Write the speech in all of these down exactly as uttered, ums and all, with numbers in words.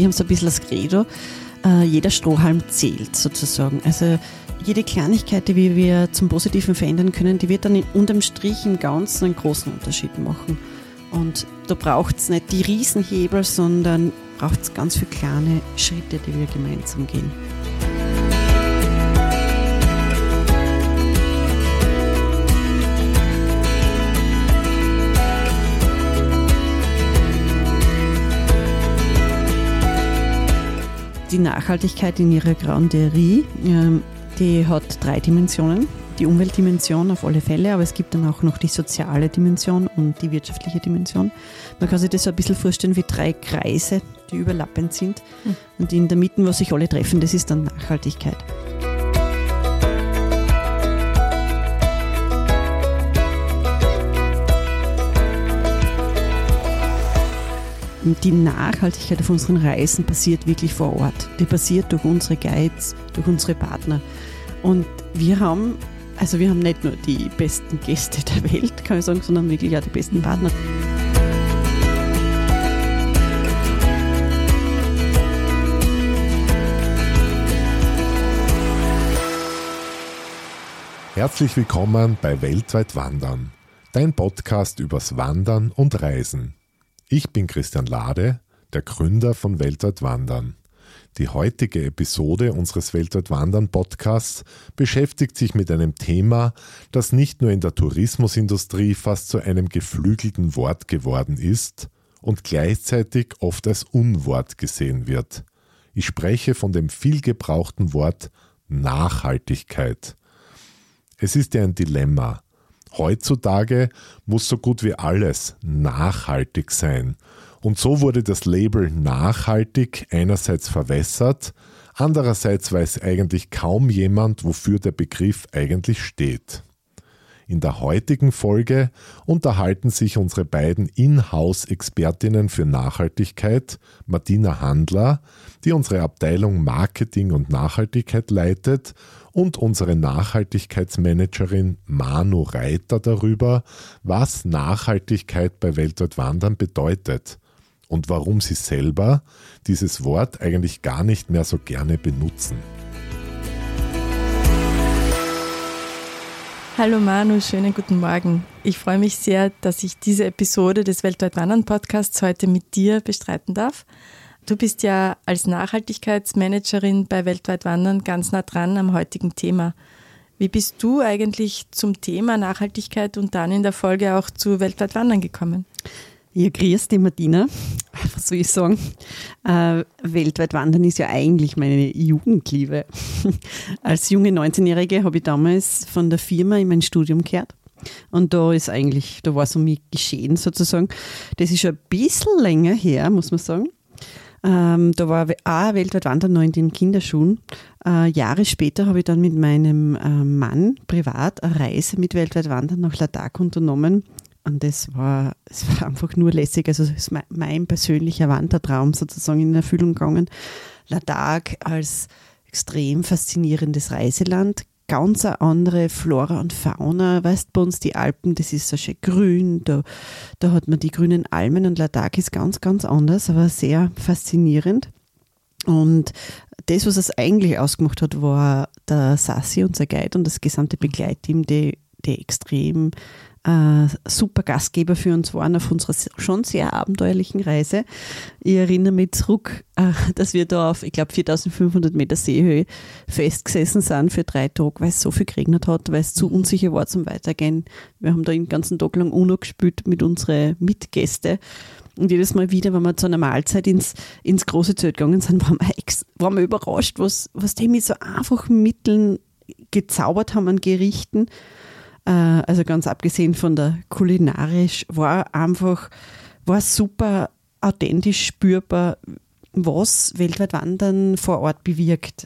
wir haben so ein bisschen das Credo, äh, jeder Strohhalm zählt sozusagen. Also jede Kleinigkeit, die wir zum Positiven verändern können, die wird dann in, unterm Strich im Ganzen einen großen Unterschied machen. Und da braucht es nicht die Riesenhebel, sondern braucht es ganz viele kleine Schritte, die wir gemeinsam gehen. Die Nachhaltigkeit in ihrer Granderie, die hat drei Dimensionen. Die Umweltdimension auf alle Fälle, aber es gibt dann auch noch die soziale Dimension und die wirtschaftliche Dimension. Man kann sich das so ein bisschen vorstellen wie drei Kreise, die überlappend sind. Mhm. Und in der Mitte, wo sich alle treffen, das ist dann Nachhaltigkeit. Die Nachhaltigkeit auf unseren Reisen passiert wirklich vor Ort. Die passiert durch unsere Guides, durch unsere Partner. Und wir haben, also wir haben nicht nur die besten Gäste der Welt, kann ich sagen, sondern wirklich auch die besten Partner. Herzlich willkommen bei Weltweit Wandern, dein Podcast übers Wandern und Reisen. Ich bin Christian Lade, der Gründer von Weltweit Wandern. Die heutige Episode unseres Weltweit Wandern Podcasts beschäftigt sich mit einem Thema, das nicht nur in der Tourismusindustrie fast zu einem geflügelten Wort geworden ist und gleichzeitig oft als Unwort gesehen wird. Ich spreche von dem vielgebrauchten Wort Nachhaltigkeit. Es ist ja ein Dilemma. Heutzutage muss so gut wie alles nachhaltig sein. Und so wurde das Label nachhaltig einerseits verwässert, andererseits weiß eigentlich kaum jemand, wofür der Begriff eigentlich steht. In der heutigen Folge unterhalten sich unsere beiden Inhouse-Expertinnen für Nachhaltigkeit, Martina Handler, die unsere Abteilung Marketing und Nachhaltigkeit leitet, und unsere Nachhaltigkeitsmanagerin Manu Reiter darüber, was Nachhaltigkeit bei Weltweit Wandern bedeutet und warum sie selber dieses Wort eigentlich gar nicht mehr so gerne benutzen. Hallo Manu, schönen guten Morgen. Ich freue mich sehr, dass ich diese Episode des Weltweit Wandern Podcasts heute mit dir bestreiten darf. Du bist ja als Nachhaltigkeitsmanagerin bei Weltweit Wandern ganz nah dran am heutigen Thema. Wie bist du eigentlich zum Thema Nachhaltigkeit und dann in der Folge auch zu Weltweit Wandern gekommen? Ja, grüß dich Martina, was soll ich sagen? Äh, Weltweit Wandern ist ja eigentlich meine Jugendliebe. Als junge neunzehnjährige habe ich damals von der Firma in mein Studium gehört. Und da ist eigentlich, da war es um mich geschehen sozusagen. Das ist schon ein bisschen länger her, muss man sagen. Ähm, da war auch Weltweit Wandern noch in den Kinderschuhen. Äh, Jahre später habe ich dann mit meinem äh, Mann privat eine Reise mit Weltweit Wandern nach Ladakh unternommen. Und das war, das war einfach nur lässig. Also das ist mein, mein persönlicher Wandertraum sozusagen in Erfüllung gegangen. Ladakh als extrem faszinierendes Reiseland. Ganz eine andere Flora und Fauna. Weißt, bei uns die Alpen, das ist so schön grün, da, da hat man die grünen Almen und Ladakh ist ganz, ganz anders, aber sehr faszinierend. Und das, was es eigentlich ausgemacht hat, war der Sassi, unser Guide und das gesamte Begleitteam, die, die extrem äh, super Gastgeber für uns waren auf unserer schon sehr abenteuerlichen Reise. Ich erinnere mich zurück, äh, dass wir da auf, ich glaube, viertausendfünfhundert Meter Seehöhe festgesessen sind für drei Tage, weil es so viel geregnet hat, weil es zu unsicher war zum Weitergehen. Wir haben da den ganzen Tag lang UNO gespielt mit unseren Mitgästen. Und jedes Mal wieder, wenn wir zu einer Mahlzeit ins, ins große Zelt gegangen sind, waren wir, ex, waren wir überrascht, was, was die mit so einfachen Mitteln gezaubert haben an Gerichten. Also ganz abgesehen von der kulinarisch, war einfach, war super authentisch spürbar, was Weltweit Wandern vor Ort bewirkt.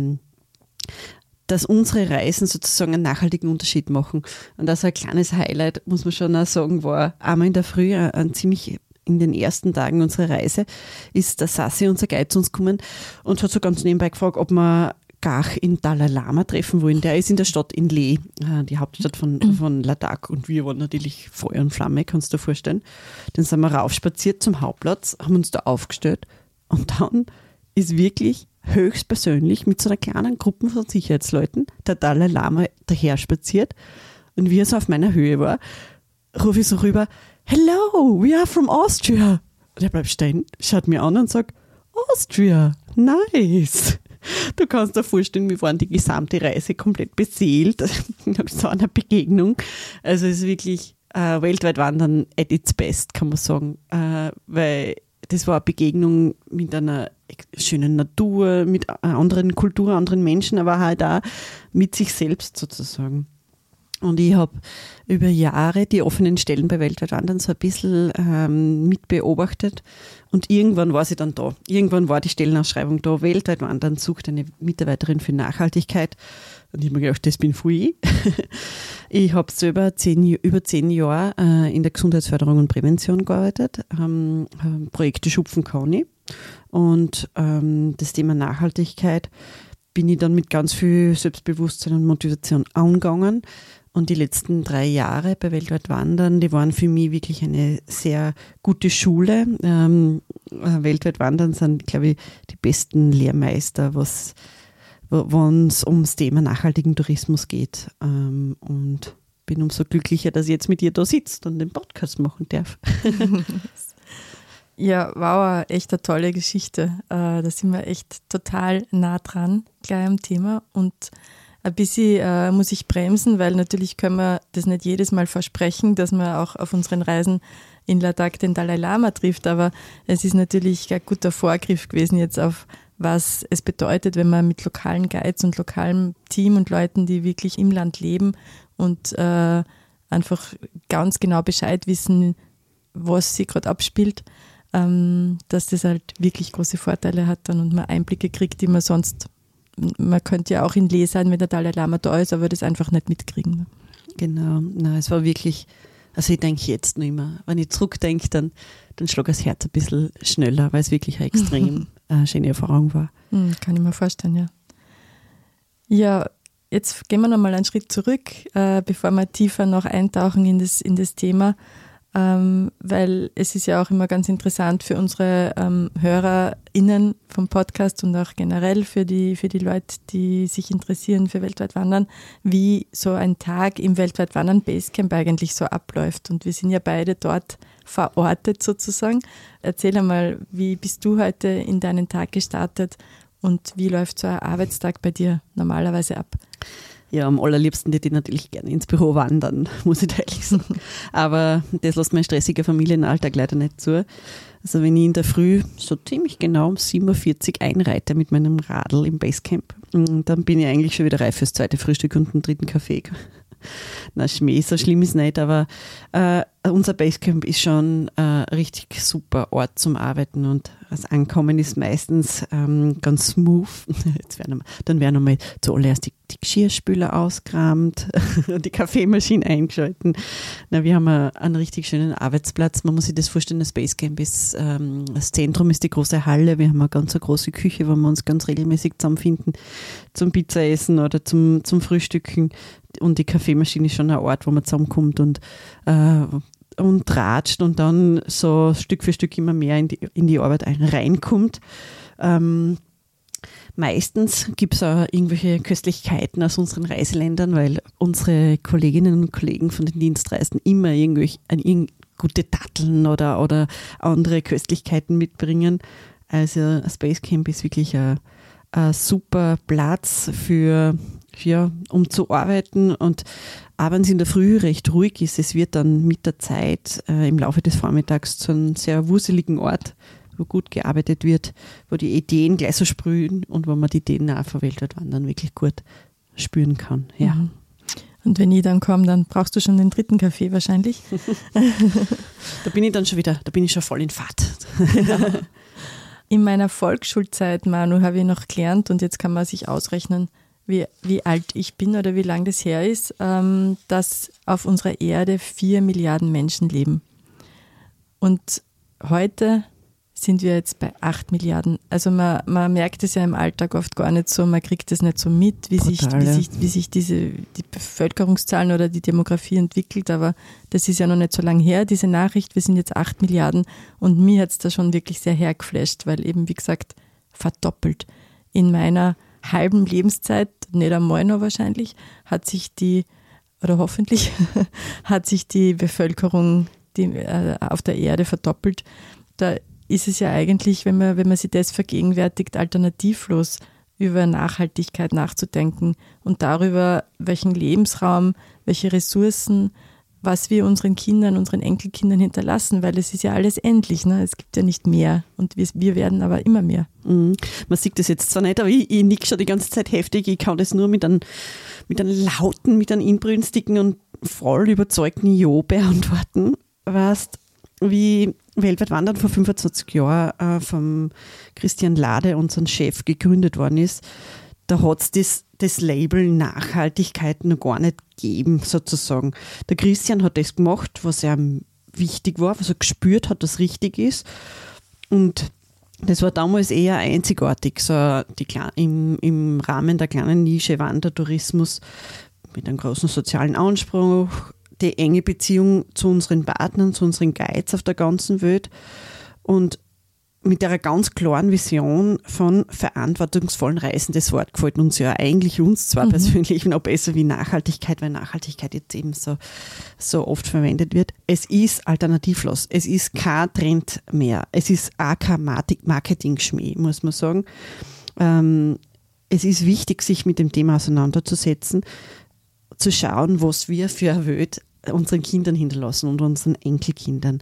Dass unsere Reisen sozusagen einen nachhaltigen Unterschied machen. Und das ein kleines Highlight, muss man schon auch sagen, war einmal in der Früh, ein ziemlich in den ersten Tagen unserer Reise, ist der Sassi, unser Guide, zu uns gekommen und hat so ganz nebenbei gefragt, ob wir Gach in Dalai Lama treffen wollen. Der ist in der Stadt in Leh, die Hauptstadt von, von Ladakh. Und wir waren natürlich Feuer und Flamme, kannst du dir vorstellen. Dann sind wir raufspaziert zum Hauptplatz, haben uns da aufgestellt Und dann ist wirklich höchstpersönlich mit so einer kleinen Gruppe von Sicherheitsleuten der Dalai Lama daher spaziert. Und wie er so auf meiner Höhe war, rufe ich so rüber, hello, we are from Austria. Und er bleibt stehen, schaut mir an und sagt, Austria, nice. Du kannst dir vorstellen, wir waren die gesamte Reise komplett beseelt nach so einer Begegnung. Also es ist wirklich äh, weltweit wandern at its best, kann man sagen. Äh, weil das war eine Begegnung mit einer schönen Natur, mit einer anderen Kultur, anderen Menschen, aber halt auch mit sich selbst sozusagen. Und ich habe über Jahre die offenen Stellen bei Weltweit Wandern so ein bisschen ähm, mit beobachtet. Und irgendwann war sie dann da. Irgendwann war die Stellenausschreibung da. Weltweit Wandern sucht eine Mitarbeiterin für Nachhaltigkeit. Und ich habe mir gedacht, das bin voll ich. Ich habe selber zehn, über zehn Jahre äh, in der Gesundheitsförderung und Prävention gearbeitet. Ähm, Projekte schupfen kann ich. Und ähm, das Thema Nachhaltigkeit bin ich dann mit ganz viel Selbstbewusstsein und Motivation angegangen. Und die letzten drei Jahre bei Weltweit Wandern, die waren für mich wirklich eine sehr gute Schule. Ähm, Weltweit Wandern sind, glaube ich, die besten Lehrmeister, was wenn es ums Thema nachhaltigen Tourismus geht. Ähm, und bin umso glücklicher, dass ich jetzt mit dir da sitzt und den Podcast machen darf. Ja, wow, echt eine tolle Geschichte. Äh, da sind wir echt total nah dran, gleich am Thema. Und ein bisschen äh, muss ich bremsen, weil natürlich können wir das nicht jedes Mal versprechen, dass man auch auf unseren Reisen in Ladakh den Dalai Lama trifft. Aber es ist natürlich ein guter Vorgriff gewesen jetzt auf, was es bedeutet, wenn man mit lokalen Guides und lokalem Team und Leuten, die wirklich im Land leben und äh, einfach ganz genau Bescheid wissen, was sich gerade abspielt, ähm, dass das halt wirklich große Vorteile hat dann und man Einblicke kriegt, die man sonst, man könnte ja auch in Leh sein, wenn der Dalai Lama da ist, aber das einfach nicht mitkriegen. Genau, na, es war wirklich, also ich denke jetzt noch immer, wenn ich zurückdenke, dann, dann schlägt das Herz ein bisschen schneller, weil es wirklich eine extrem äh, schöne Erfahrung war. Hm, kann ich mir vorstellen, ja. Ja, jetzt gehen wir nochmal einen Schritt zurück, äh, bevor wir tiefer noch eintauchen in das, in das Thema, ähm, weil es ist ja auch immer ganz interessant für unsere ähm, HörerInnen vom Podcast und auch generell für die, für die Leute, die sich interessieren für Weltweit Wandern, wie so ein Tag im Weltweit Wandern Basecamp eigentlich so abläuft. Und wir sind ja beide dort verortet sozusagen. Erzähl einmal, wie bist du heute in deinen Tag gestartet und wie läuft so ein Arbeitstag bei dir normalerweise ab? Ja, am allerliebsten hätte ich natürlich gerne ins Büro wandern, muss ich ehrlich sagen. Aber das lässt mein stressiger Familienalltag leider nicht zu. Also wenn ich in der Früh so ziemlich genau um sieben Uhr vierzig einreite mit meinem Radl im Basecamp, dann bin ich eigentlich schon wieder reif fürs zweite Frühstück und den dritten Kaffee. Na, Schmäh, so schlimm ist nicht, aber äh, unser Basecamp ist schon ein äh, richtig super Ort zum Arbeiten und das Ankommen ist meistens ähm, ganz smooth. Jetzt werden wir, dann werden einmal zuallererst die, die Geschirrspüler ausgerammt, die Kaffeemaschine eingeschalten. Na, wir haben a, einen richtig schönen Arbeitsplatz. Man muss sich das vorstellen, das Basecamp ist, ähm, das Zentrum ist die große Halle. Wir haben eine ganz eine große Küche, wo wir uns ganz regelmäßig zusammenfinden zum Pizza essen oder zum, zum Frühstücken. Und die Kaffeemaschine ist schon ein Ort, wo man zusammenkommt und, äh, und ratscht und dann so Stück für Stück immer mehr in die, in die Arbeit ein, reinkommt. Ähm, meistens gibt es auch irgendwelche Köstlichkeiten aus unseren Reiseländern, weil unsere Kolleginnen und Kollegen von den Dienstreisen immer irgendwelche ein, gute Datteln oder, oder andere Köstlichkeiten mitbringen. Also das Basecamp ist wirklich ein, ein super Platz für Ja, um zu arbeiten und auch wenn es in der Früh recht ruhig ist, es wird dann mit der Zeit äh, im Laufe des Vormittags zu einem sehr wuseligen Ort, wo gut gearbeitet wird, wo die Ideen gleich so sprühen und wo man die Ideen auch von Weltweit Wandern wirklich gut spüren kann. Ja. Mhm. Und wenn ich dann komme, dann brauchst du schon den dritten Kaffee wahrscheinlich. Da bin ich dann schon wieder, da bin ich schon voll in Fahrt. Genau. In meiner Volksschulzeit, Manu, habe ich noch gelernt und jetzt kann man sich ausrechnen, Wie, wie alt ich bin oder wie lang das her ist, ähm, dass auf unserer Erde vier Milliarden Menschen leben. Und heute sind wir jetzt bei acht Milliarden. Also man, man merkt es ja im Alltag oft gar nicht so, man kriegt es nicht so mit, wie, sich, wie, sich, wie sich diese die Bevölkerungszahlen oder die Demografie entwickelt, aber das ist ja noch nicht so lange her, diese Nachricht, wir sind jetzt acht Milliarden und mir hat es da schon wirklich sehr hergeflasht, weil eben, wie gesagt, verdoppelt. In meiner halben Lebenszeit, nicht einmal noch wahrscheinlich, hat sich die, oder hoffentlich, hat sich die Bevölkerung die, äh, auf der Erde verdoppelt. Da ist es ja eigentlich, wenn man, wenn man sich das vergegenwärtigt, alternativlos über Nachhaltigkeit nachzudenken und darüber, welchen Lebensraum, welche Ressourcen, was wir unseren Kindern, unseren Enkelkindern hinterlassen, weil es ist ja alles endlich, ne? Es gibt ja nicht mehr und wir, wir werden aber immer mehr. Mhm. Man sieht das jetzt zwar nicht, aber ich, ich nick schon die ganze Zeit heftig, ich kann das nur mit einem, mit einem lauten, mit einem inbrünstigen und voll überzeugten Ja beantworten. Weißt, wie Weltweit Wandern vor fünfundzwanzig Jahren äh, vom Christian Lade, unserem Chef, gegründet worden ist, da hat es das, das Label Nachhaltigkeit noch gar nicht gegeben, sozusagen. Der Christian hat das gemacht, was ihm wichtig war, was er gespürt hat, was richtig ist. Und das war damals eher einzigartig, so die, im, im Rahmen der kleinen Nische Wandertourismus mit einem großen sozialen Anspruch, die enge Beziehung zu unseren Partnern, zu unseren Guides auf der ganzen Welt und mit einer ganz klaren Vision von verantwortungsvollen Reisen. Das Wort gefällt uns ja eigentlich, uns zwar mhm. persönlich noch besser wie Nachhaltigkeit, weil Nachhaltigkeit jetzt eben so, so oft verwendet wird. Es ist alternativlos. Es ist kein Trend mehr. Es ist auch kein Marketing-Schmäh, muss man sagen. Ähm, es ist wichtig, sich mit dem Thema auseinanderzusetzen, zu schauen, was wir für eine Welt unseren Kindern hinterlassen und unseren Enkelkindern.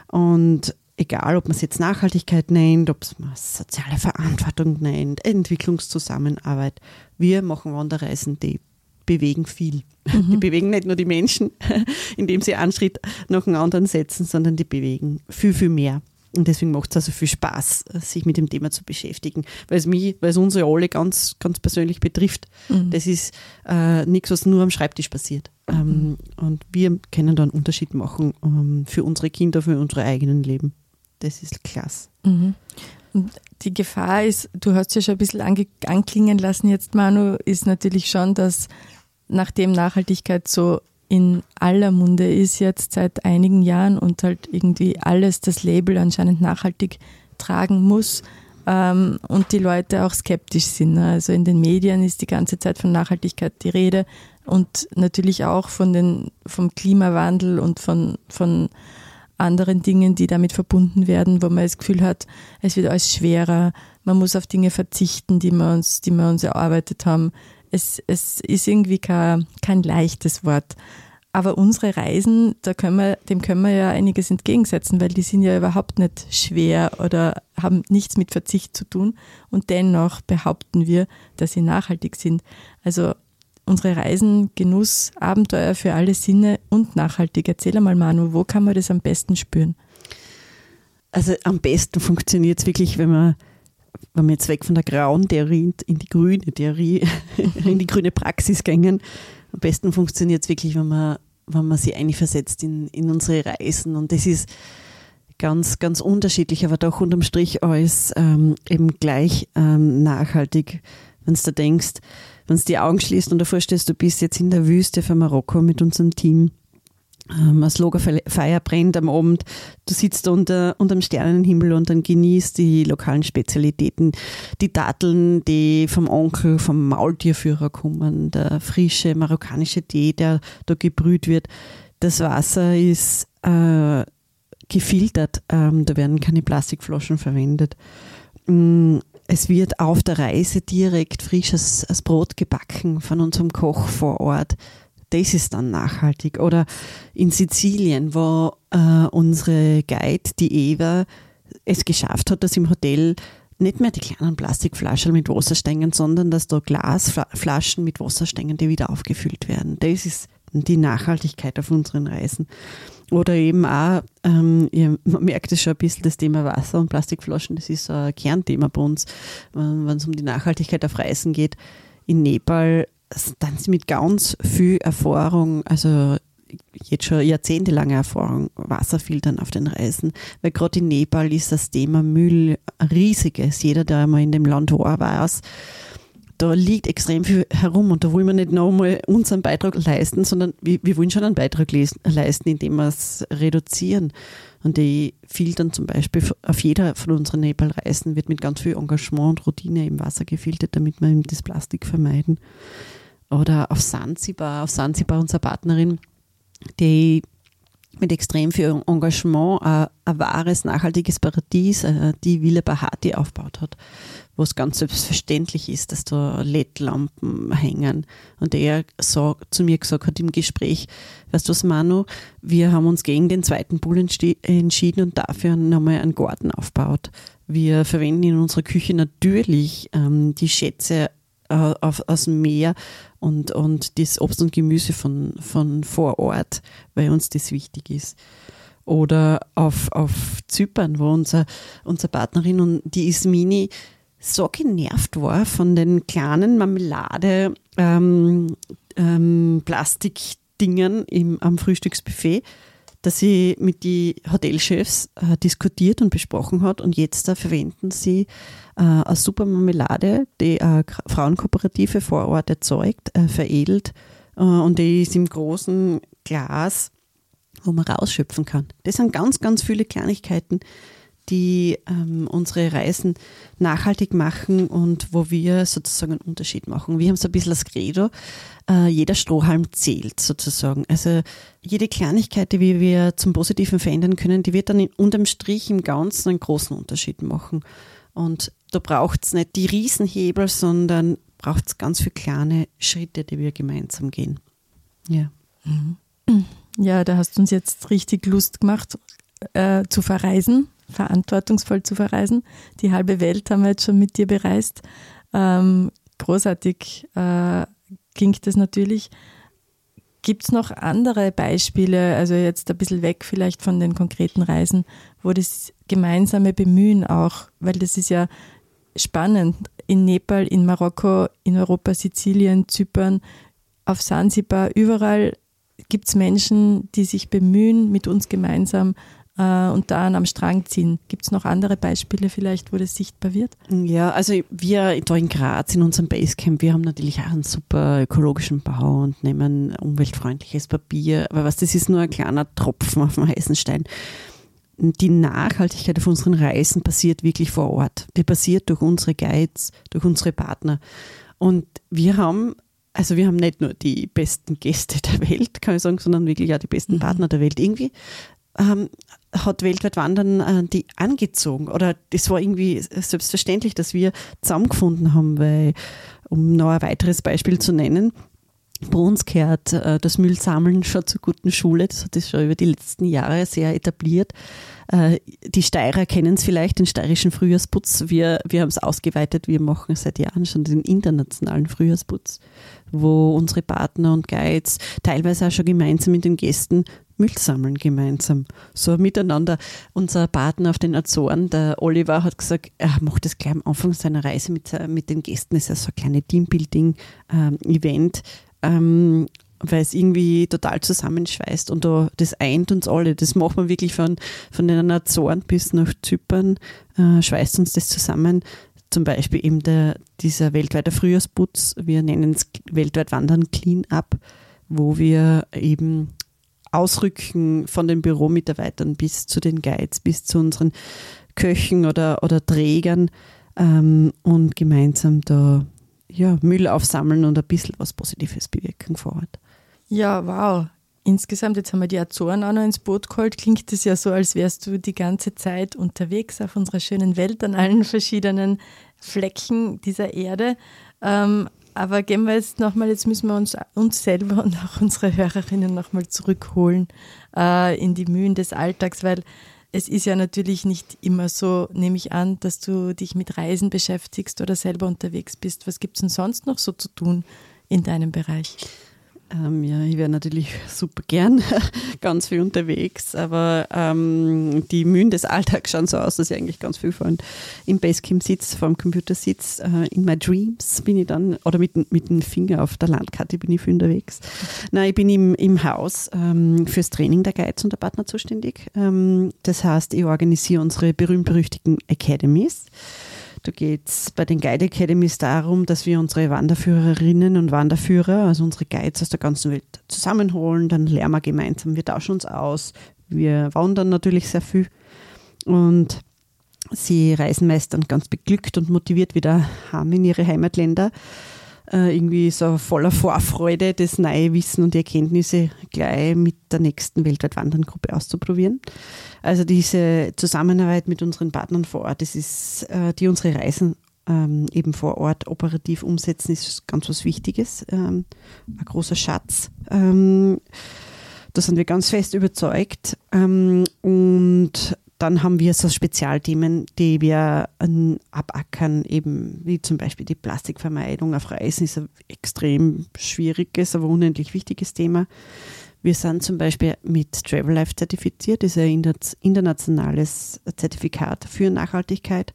Und egal, ob man es jetzt Nachhaltigkeit nennt, ob es man soziale Verantwortung nennt, Entwicklungszusammenarbeit, wir machen Wanderreisen, die bewegen viel. Mhm. Die bewegen nicht nur die Menschen, indem sie einen Schritt nach dem anderen setzen, sondern die bewegen viel, viel mehr. Und deswegen macht es also viel Spaß, sich mit dem Thema zu beschäftigen, weil es mich, weil es uns ja alle ganz, ganz persönlich betrifft. Mhm. Das ist äh, nichts, was nur am Schreibtisch passiert. Ähm, mhm. Und wir können da einen Unterschied machen ähm, für unsere Kinder, für unsere eigenen Leben. Das ist klasse. Mhm. Und die Gefahr ist, du hast ja schon ein bisschen ange- anklingen lassen jetzt, Manu, ist natürlich schon, dass nachdem Nachhaltigkeit so in aller Munde ist jetzt seit einigen Jahren und halt irgendwie alles das Label anscheinend nachhaltig tragen muss ähm, und die Leute auch skeptisch sind. Ne? Also in den Medien ist die ganze Zeit von Nachhaltigkeit die Rede und natürlich auch von den, vom Klimawandel und von, von anderen Dingen, die damit verbunden werden, wo man das Gefühl hat, es wird alles schwerer, man muss auf Dinge verzichten, die wir uns, die wir uns erarbeitet haben. Es, es ist irgendwie kein, kein leichtes Wort. Aber unsere Reisen, da können wir, dem können wir ja einiges entgegensetzen, weil die sind ja überhaupt nicht schwer oder haben nichts mit Verzicht zu tun. Und dennoch behaupten wir, dass sie nachhaltig sind. Also unsere Reisen, Genuss, Abenteuer für alle Sinne und nachhaltig. Erzähl einmal, Manu, wo kann man das am besten spüren? Also am besten funktioniert es wirklich, wenn man wenn wir jetzt weg von der grauen Theorie in die grüne Theorie, in die grüne Praxis gehen. Am besten funktioniert es wirklich, wenn man, wenn man sich einversetzt in, in unsere Reisen. Und das ist ganz, ganz unterschiedlich, aber doch unterm Strich alles ähm, eben gleich ähm, nachhaltig. Wenn du da denkst, wenn du die Augen schließt und davor stehst, du bist jetzt in der Wüste von Marokko mit unserem Team. Ähm, das Lagerfeuer brennt am Abend, du sitzt unter, unter dem Sternenhimmel und dann genießt die lokalen Spezialitäten, die Datteln, die vom Onkel, vom Maultierführer kommen, der frische marokkanische Tee, der da gebrüht wird. Das Wasser ist äh, gefiltert, ähm, da werden keine Plastikflaschen verwendet. Mm, es wird auf der Reise direkt frisches Brot gebacken von unserem Koch vor Ort. Das ist dann nachhaltig. Oder in Sizilien, wo äh, unsere Guide, die Eva, es geschafft hat, dass im Hotel nicht mehr die kleinen Plastikflaschen mit Wasserstängern, sondern dass da Glasflaschen mit Wasserstängern, die wieder aufgefüllt werden. Das ist die Nachhaltigkeit auf unseren Reisen. Oder eben auch, ähm, ihr, man merkt es schon ein bisschen, das Thema Wasser und Plastikflaschen, das ist ein Kernthema bei uns, wenn es um die Nachhaltigkeit auf Reisen geht. In Nepal dann mit ganz viel Erfahrung, also jetzt schon jahrzehntelange Erfahrung, Wasserfiltern auf den Reisen, weil gerade in Nepal ist das Thema Müll ein riesiges. Jeder, der einmal in dem Land war, weiß, da liegt extrem viel herum und da wollen wir nicht nochmal unseren Beitrag leisten, sondern wir, wir wollen schon einen Beitrag leisten, indem wir es reduzieren. Und die Filtern zum Beispiel auf jeder von unseren Nepal-Reisen wird mit ganz viel Engagement und Routine im Wasser gefiltert, damit wir eben das Plastik vermeiden. Oder auf Sansibar, auf Sansibar unsere Partnerin, die mit extrem viel Engagement ein, ein wahres, nachhaltiges Paradies, die Villa Bhati aufgebaut hat, wo es ganz selbstverständlich ist, dass da L E D-Lampen hängen. Und er so, zu mir gesagt hat im Gespräch, weißt du was, Manu, wir haben uns gegen den zweiten Pool entschieden und dafür nochmal einen Garten aufgebaut. Wir verwenden in unserer Küche natürlich ähm, die Schätze äh, auf, aus dem Meer und, und das Obst und Gemüse von, von vor Ort, weil uns das wichtig ist. Oder auf, auf Zypern, wo unser, unsere Partnerin, und die Ismini, so genervt war von den kleinen Marmelade ähm, ähm, Plastikdingern im, am Frühstücksbuffet, dass sie mit den Hotelchefs äh, diskutiert und besprochen hat, und jetzt äh, verwenden sie äh, eine super Marmelade, die eine Frauenkooperative vor Ort erzeugt, äh, veredelt, äh, und die ist im großen Glas, wo man rausschöpfen kann. Das sind ganz, ganz viele Kleinigkeiten, die ähm, unsere Reisen nachhaltig machen und wo wir sozusagen einen Unterschied machen. Wir haben so ein bisschen das Credo, äh, jeder Strohhalm zählt sozusagen. Also jede Kleinigkeit, die wir zum Positiven verändern können, die wird dann in, unterm Strich im Ganzen einen großen Unterschied machen. Und da braucht es nicht die Riesenhebel, sondern braucht es ganz viele kleine Schritte, die wir gemeinsam gehen. Ja. Ja, da hast du uns jetzt richtig Lust gemacht, äh, zu verreisen. Verantwortungsvoll zu verreisen. Die halbe Welt haben wir jetzt schon mit dir bereist. Ähm, großartig äh, klingt das natürlich. Gibt es noch andere Beispiele, also jetzt ein bisschen weg vielleicht von den konkreten Reisen, wo das gemeinsame Bemühen auch, weil das ist ja spannend, in Nepal, in Marokko, in Europa, Sizilien, Zypern, auf Sansibar, überall gibt es Menschen, die sich bemühen, mit uns gemeinsam und da am Strang ziehen. Gibt es noch andere Beispiele vielleicht, wo das sichtbar wird? Ja, also wir da in Graz in unserem Basecamp, wir haben natürlich auch einen super ökologischen Bau und nehmen umweltfreundliches Papier, aber was, das ist nur ein kleiner Tropfen auf dem heißen Stein. Die Nachhaltigkeit auf unseren Reisen passiert wirklich vor Ort. Die passiert durch unsere Guides, durch unsere Partner. Und wir haben Also wir haben nicht nur die besten Gäste der Welt, kann ich sagen, sondern wirklich auch die besten mhm. Partner der Welt. Irgendwie ähm, hat Weltweit Wandern äh, die angezogen, oder das war irgendwie selbstverständlich, dass wir zusammengefunden haben, weil, um noch ein weiteres Beispiel zu nennen, bei uns gehört äh, das Müllsammeln schon zur guten Schule, das hat sich schon über die letzten Jahre sehr etabliert. Äh, die Steirer kennen es vielleicht, den steirischen Frühjahrsputz. Wir, wir haben es ausgeweitet, wir machen seit Jahren schon den internationalen Frühjahrsputz, wo unsere Partner und Guides teilweise auch schon gemeinsam mit den Gästen Müll sammeln, gemeinsam. So miteinander. Unser Partner auf den Azoren, der Oliver, hat gesagt, er macht das gleich am Anfang seiner Reise mit, mit den Gästen. Das ist ja so ein kleines Teambuilding-Event. Ähm, weil es irgendwie total zusammenschweißt und da, das eint uns alle. Das macht man wirklich von, von den Azoren bis nach Zypern, äh, schweißt uns das zusammen. Zum Beispiel eben der, dieser weltweite Frühjahrsputz, wir nennen es weltweit Wandern Clean Up, wo wir eben ausrücken von den Büromitarbeitern bis zu den Guides, bis zu unseren Köchen oder, oder Trägern ähm, und gemeinsam da ja, Müll aufsammeln und ein bisschen was Positives bewirken vor Ort. Ja, wow. Insgesamt, jetzt haben wir die Azoren auch noch ins Boot geholt, klingt es ja so, als wärst du die ganze Zeit unterwegs auf unserer schönen Welt, an allen verschiedenen Flecken dieser Erde. Ähm, aber gehen wir jetzt nochmal, jetzt müssen wir uns, uns selber und auch unsere Hörerinnen nochmal zurückholen äh, in die Mühen des Alltags, weil es ist ja natürlich nicht immer so, nehme ich an, dass du dich mit Reisen beschäftigst oder selber unterwegs bist. Was gibt es denn sonst noch so zu tun in deinem Bereich? Ähm, ja, ich wäre natürlich super gern ganz viel unterwegs, aber ähm, die Mühen des Alltags schauen so aus, dass ich eigentlich ganz viel von im Basecamp sitze, vor dem Computer sitze. Äh, in my dreams bin ich dann, oder mit, mit dem Finger auf der Landkarte bin ich viel unterwegs. Nein, ich bin im, im Haus ähm, fürs Training der Guides und der Partner zuständig. Ähm, das heißt, ich organisiere unsere berühmt-berüchtigten Academies. Da geht es bei den Guide Academies darum, dass wir unsere Wanderführerinnen und Wanderführer, also unsere Guides aus der ganzen Welt zusammenholen, dann lernen wir gemeinsam, wir tauschen uns aus, wir wandern natürlich sehr viel und sie reisen meist dann ganz beglückt und motiviert wieder heim in ihre Heimatländer. Äh, irgendwie so voller Vorfreude, das neue Wissen und die Erkenntnisse gleich mit der nächsten Weltweit-Wandern-Gruppe auszuprobieren. Also diese Zusammenarbeit mit unseren Partnern vor Ort, das ist, äh, die unsere Reisen ähm, eben vor Ort operativ umsetzen, ist ganz was Wichtiges, ähm, ein großer Schatz. Ähm, da sind wir ganz fest überzeugt. Ähm, und dann haben wir so Spezialthemen, die wir ähm, abackern, eben wie zum Beispiel die Plastikvermeidung auf Reisen ist ein extrem schwieriges, aber unendlich wichtiges Thema. Wir sind zum Beispiel mit Travel Life zertifiziert, das ist ein internationales Zertifikat für Nachhaltigkeit.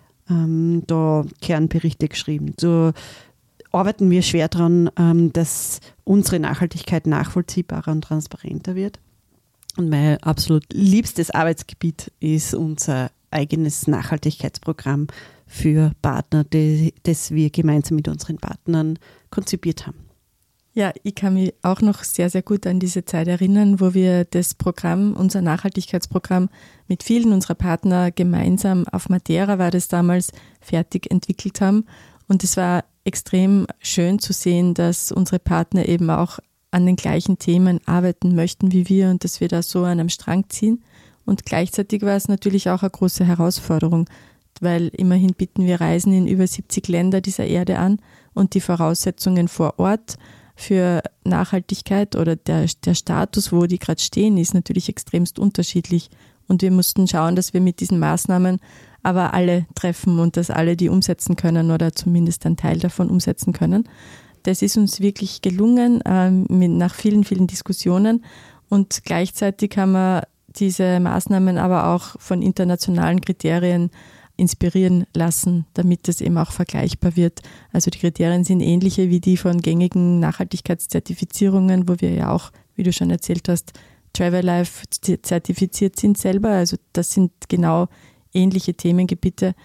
Ähm, da Kernberichte geschrieben. So arbeiten wir schwer daran, ähm, dass unsere Nachhaltigkeit nachvollziehbarer und transparenter wird. Und mein absolut liebstes Arbeitsgebiet ist unser eigenes Nachhaltigkeitsprogramm für Partner, die, das wir gemeinsam mit unseren Partnern konzipiert haben. Ja, ich kann mich auch noch sehr, sehr gut an diese Zeit erinnern, wo wir das Programm, unser Nachhaltigkeitsprogramm mit vielen unserer Partner gemeinsam auf Madeira war das damals fertig entwickelt haben. Und es war extrem schön zu sehen, dass unsere Partner eben auch an den gleichen Themen arbeiten möchten wie wir und dass wir da so an einem Strang ziehen. Und gleichzeitig war es natürlich auch eine große Herausforderung, weil immerhin bieten wir Reisen in über siebzig Länder dieser Erde an und die Voraussetzungen vor Ort für Nachhaltigkeit oder der, der Status, wo die gerade stehen, ist natürlich extremst unterschiedlich. Und wir mussten schauen, dass wir mit diesen Maßnahmen aber alle treffen und dass alle die umsetzen können oder zumindest einen Teil davon umsetzen können. Das ist uns wirklich gelungen, ähm, mit, nach vielen, vielen Diskussionen. Und gleichzeitig haben wir diese Maßnahmen aber auch von internationalen Kriterien inspirieren lassen, damit es eben auch vergleichbar wird. Also die Kriterien sind ähnliche wie die von gängigen Nachhaltigkeitszertifizierungen, wo wir ja auch, wie du schon erzählt hast, Travel Life zertifiziert sind selber. Also das sind genau ähnliche Themengebiete.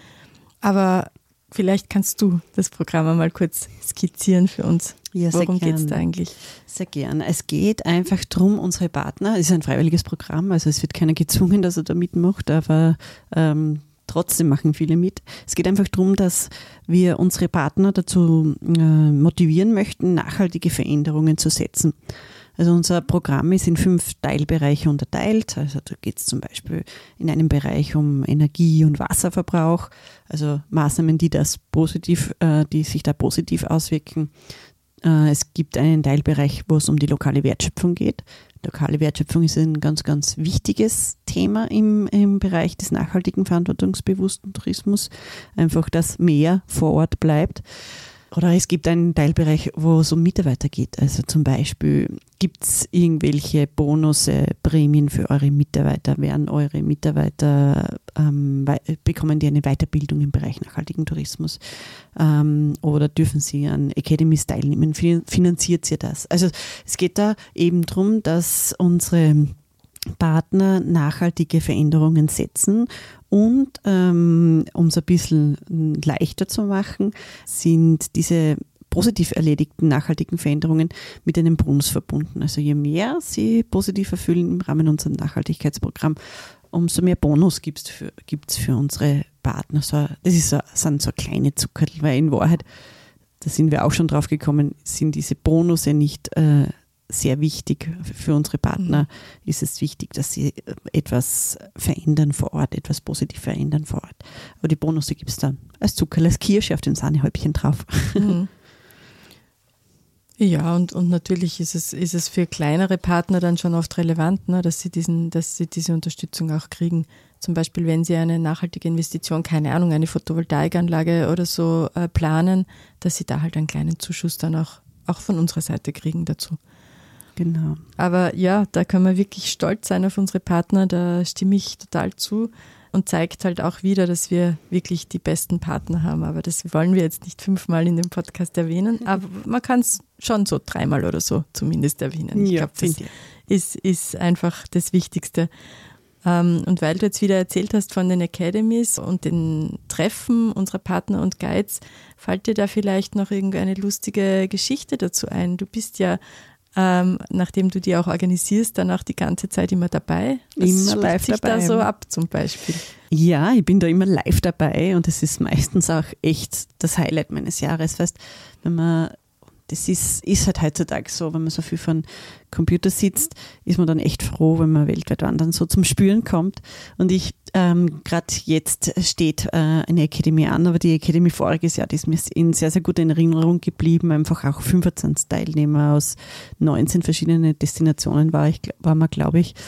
Aber vielleicht kannst du das Programm einmal kurz skizzieren für uns. Ja, worum geht es da eigentlich? Sehr gern. Es geht einfach darum, unsere Partner, es ist ein freiwilliges Programm, also es wird keiner gezwungen, dass er da mitmacht, aber ähm, trotzdem machen viele mit. Es geht einfach darum, dass wir unsere Partner dazu äh, motivieren möchten, nachhaltige Veränderungen zu setzen. Also unser Programm ist in fünf Teilbereiche unterteilt. Also da geht es zum Beispiel in einem Bereich um Energie- und Wasserverbrauch, also Maßnahmen, die das positiv, äh, die sich da positiv auswirken. Äh, es gibt einen Teilbereich, wo es um die lokale Wertschöpfung geht. Lokale Wertschöpfung ist ein ganz, ganz wichtiges Thema im, im Bereich des nachhaltigen, verantwortungsbewussten Tourismus. Einfach, dass mehr vor Ort bleibt. Oder es gibt einen Teilbereich, wo es um Mitarbeiter geht. Also zum Beispiel, gibt es irgendwelche Bonusse, Prämien für eure Mitarbeiter? Werden eure Mitarbeiter, ähm, bekommen die eine Weiterbildung im Bereich nachhaltigen Tourismus? Ähm, oder dürfen sie an Academies teilnehmen? Finanziert ihr das? Also es geht da eben darum, dass unsere Partner nachhaltige Veränderungen setzen und ähm, um es ein bisschen leichter zu machen, sind diese positiv erledigten nachhaltigen Veränderungen mit einem Bonus verbunden. Also je mehr sie positiv erfüllen im Rahmen unseres Nachhaltigkeitsprogramms, umso mehr Bonus gibt es für, gibt's für unsere Partner. So, das ist so, sind so kleine Zuckerl, weil in Wahrheit, da sind wir auch schon drauf gekommen, sind diese Bonusse nicht äh, sehr wichtig. Für unsere Partner mhm. ist es wichtig, dass sie etwas verändern vor Ort, etwas positiv verändern vor Ort. Aber die Bonusse gibt es dann als Zuckerl, als Kirsche auf dem Sahnehäubchen drauf. Mhm. Ja, und, und natürlich ist es, ist es für kleinere Partner dann schon oft relevant, ne, dass sie diesen, dass sie diese Unterstützung auch kriegen. Zum Beispiel, wenn sie eine nachhaltige Investition, keine Ahnung, eine Photovoltaikanlage oder so äh, planen, dass sie da halt einen kleinen Zuschuss dann auch, auch von unserer Seite kriegen dazu. Genau. Aber ja, da können wir wirklich stolz sein auf unsere Partner, da stimme ich total zu und zeigt halt auch wieder, dass wir wirklich die besten Partner haben. Aber das wollen wir jetzt nicht fünfmal in dem Podcast erwähnen, aber man kann es schon so dreimal oder so zumindest erwähnen. Ich Ja, glaube, das finde ist, ist einfach das Wichtigste. Und weil du jetzt wieder erzählt hast von den Academies und den Treffen unserer Partner und Guides, fällt dir da vielleicht noch irgendeine lustige Geschichte dazu ein? Du bist ja, ähm, nachdem du die auch organisierst, dann auch die ganze Zeit immer dabei. Was Immer spielt live sich dabei. da so ab zum Beispiel? Ja, ich bin da immer live dabei und es ist meistens auch echt das Highlight meines Jahres. Weißt, wenn man, das ist, ist halt heutzutage so, wenn man so viel von Computer sitzt, ist man dann echt froh, wenn man weltweit wandern so zum Spüren kommt. Und ich, ähm, gerade jetzt steht äh, eine Academy an, aber die Academy voriges Jahr, die ist mir in sehr, sehr guter Erinnerung geblieben. Einfach auch fünfundzwanzig Teilnehmer aus neunzehn verschiedenen Destinationen war, ich, war man, glaube ich.